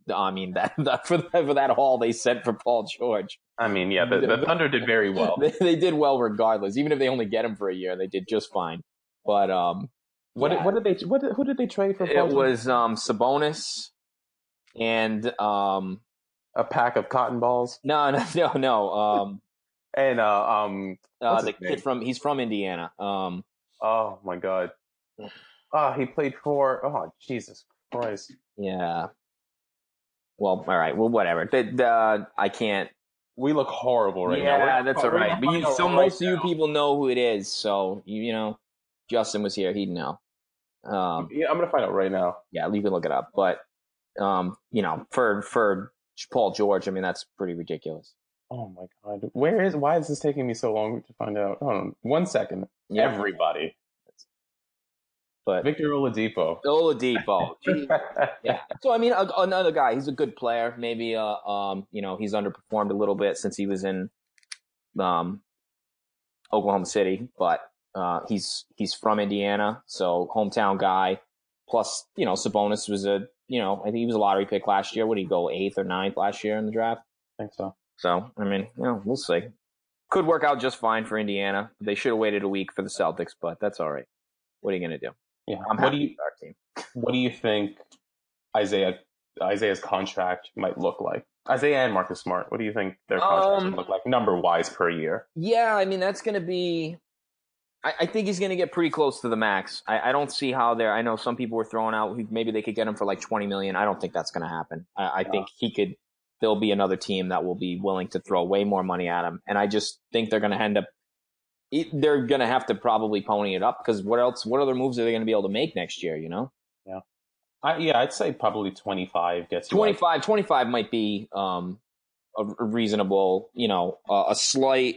I mean, that, that for, that, for that haul they sent for Paul George. I mean, yeah, the, the Thunder did very well. They, they did well regardless. Even if they only get him for a year, they did just fine. But um, what yeah. did, what did they what did, who did they trade for? Paul It George? was um, Sabonis and um, a pack of cotton balls. No, no, no, no. Um, and uh, um, uh, the kid from he's from Indiana. Um, oh my God. Oh, he played for. Oh, Jesus Christ. Yeah. Well, all right. Well, whatever. The, the, I can't. We look horrible right yeah, now. Yeah, that's all right. But you, so right most now. of you people know who it is. So you, you know, Justin was here. He'd know. Um, yeah, I'm gonna find out right now. Yeah, you can look it up. But um, you know, for for Paul George, I mean, that's pretty ridiculous. Oh my God. Where is? Why is this taking me so long to find out? Hold on, one second. Yeah. Everybody. But Victor Oladipo. Oladipo. Yeah. So I mean, a, another guy. He's a good player. Maybe, uh, um, you know, he's underperformed a little bit since he was in, um, Oklahoma City. But uh, he's he's from Indiana, so hometown guy. Plus, you know, Sabonis was a, you know, I think he was a lottery pick last year. Would he go eighth or ninth last year in the draft? I think so. So I mean, you know, we'll see. Could work out just fine for Indiana. They should have waited a week for the Celtics, but that's all right. What are you gonna do? Yeah. I'm what happy do you with our team. What do you think Isaiah Isaiah's contract might look like? Isaiah and Marcus Smart. What do you think their contracts Um, would look like number wise per year? Yeah, I mean that's going to be. I, I think he's going to get pretty close to the max. I, I don't see how they're. I know some people were throwing out maybe they could get him for like twenty million. I don't think that's going to happen. I, I Yeah. think he could. There'll be another team that will be willing to throw way more money at him, and I just think they're going to end up. They're going to have to probably pony it up because what else? What other moves are they going to be able to make next year? You know. Yeah. I, yeah, I'd say probably twenty-five gets you twenty-five, twenty-five might be um, a, a reasonable, you know, uh, a slight,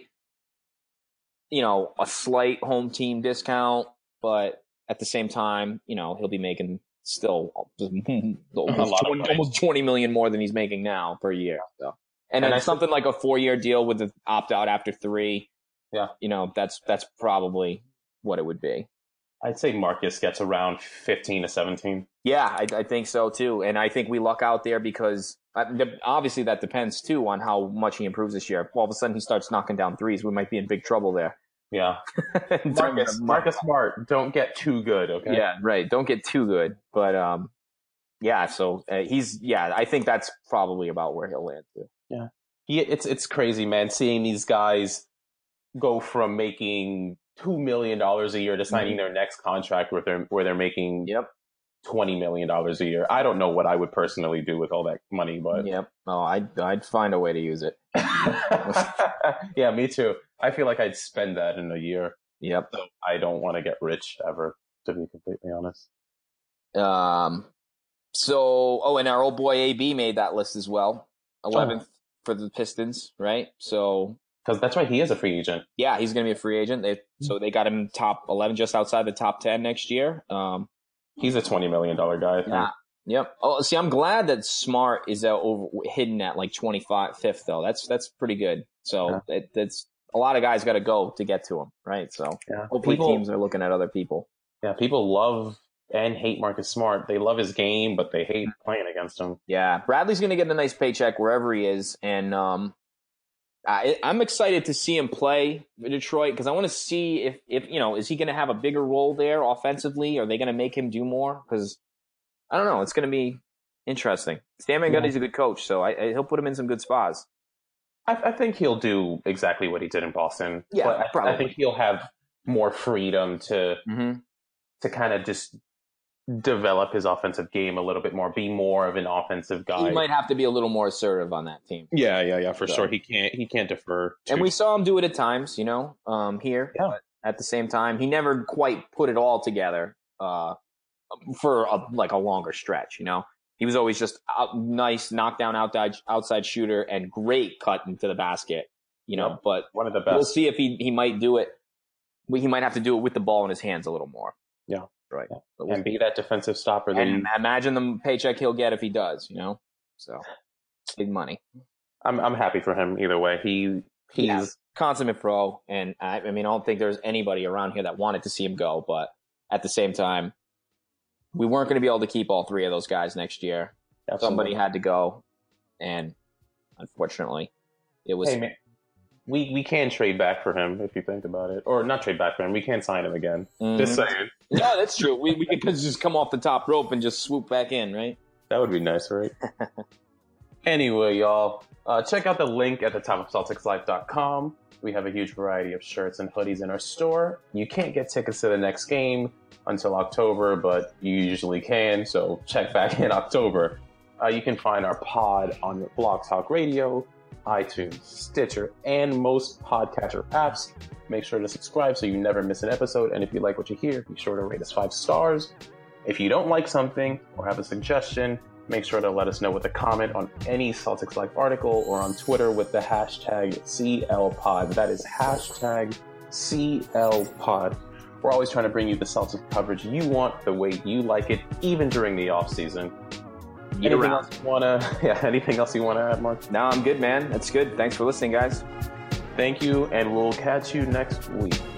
you know, a slight home team discount, but at the same time, you know, he'll be making still almost, twenty, almost twenty million more than he's making now per year. So, and, And then I something like a four-year deal with the opt-out after three. Yeah, you know, that's that's probably what it would be. I'd say Marcus gets around fifteen to seventeen. Yeah, I, I think so too, and I think we luck out there because uh, obviously that depends too on how much he improves this year. If all of a sudden he starts knocking down threes, we might be in big trouble there. Yeah, In terms Marcus of- Marcus Smart, don't get too good, okay? Yeah, right. Don't get too good, but um, yeah. So uh, he's yeah. I think that's probably about where he'll land too. Yeah, he, it's it's crazy, man. Seeing these guys go from making two million dollars a year to signing Mhm. their next contract where they're where they're making Yep. twenty million dollars a year. I don't know what I would personally do with all that money, but Yep. Oh, I'd I'd find a way to use it. yeah, me too. I feel like I'd spend that in a year. Yep. So I don't want to get rich ever, to be completely honest. Um. So, oh, and our old boy A B made that list as well. eleventh for the Pistons, right? So. Because that's right, he is a free agent. Yeah, he's going to be a free agent. They, so they got him top eleven, just outside the top ten next year. Um, He's a twenty million dollars guy, I think. yeah. Yep. Oh, see, I'm glad that Smart is uh, over, hidden at like twenty-fifth, though. That's that's pretty good. So Yeah. it, that's a lot of guys got to go to get to him, right? So Yeah. hopefully People- teams are looking at other people. Yeah, people love and hate Marcus Smart. They love his game, but they hate playing against him. Yeah, Bradley's going to get a nice paycheck wherever he is, and um, I, I'm excited to see him play for Detroit because I want to see if, if you know, is he going to have a bigger role there offensively? Are they going to make him do more? Because I don't know, it's going to be interesting. Stan Van Gundy's a good coach, so I, I, he'll put him in some good spots. I, I think he'll do exactly what he did in Boston. Yeah, but I, probably. I think he'll have more freedom to Mm-hmm. to kind of just develop his offensive game a little bit more, be more of an offensive guy. He might have to be a little more assertive on that team. Yeah, yeah, yeah, for So- sure. He can't he can't defer. To, And we saw him do it at times, you know, um, here. Yeah. But at the same time, he never quite put it all together uh, for a, like a longer stretch, you know. He was always just out, nice knockdown outside outside shooter and great cut into the basket, you know. Yeah. But one of the we'll best. see if he, he might do it. He might have to do it with the ball in his hands a little more. Yeah. Right. Yeah. But we'll And be that defensive stopper that and he, imagine the paycheck he'll get if he does, you know. So big money. I'm I'm happy for him either way. He he's Yeah. Consummate pro, and I, I mean, I don't think there's anybody around here that wanted to see him go, but at the same time, we weren't going to be able to keep all three of those guys next year. Absolutely. Somebody had to go, and unfortunately, it was. Hey, man. We we can trade back for him if you think about it, or not trade back for him. We can sign him again. Mm-hmm. Just saying. No, that's true. We we could just come off the top rope and just swoop back in, right? That would be nice, right? Anyway, y'all, uh, check out the link at the top of Celtics Life dot com. We have a huge variety of shirts and hoodies in our store. You can't get tickets to the next game until October, but you usually can. So check back in October. Uh, you can find our pod on Blog Talk Radio, iTunes, Stitcher, and most podcatcher apps. Make sure to subscribe so you never miss an episode. And if you like what you hear, be sure to rate us five stars. If you don't like something or have a suggestion, make sure to let us know with a comment on any Celtics Life article or on Twitter with the hashtag C L Pod. That is hashtag C L Pod. We're always trying to bring you the Celtics coverage you want, the way you like it, even during the off season. Anything else you wanna? Yeah. Anything else you wanna add, Mark? No, I'm good, man. That's good. Thanks for listening, guys. Thank you, and we'll catch you next week.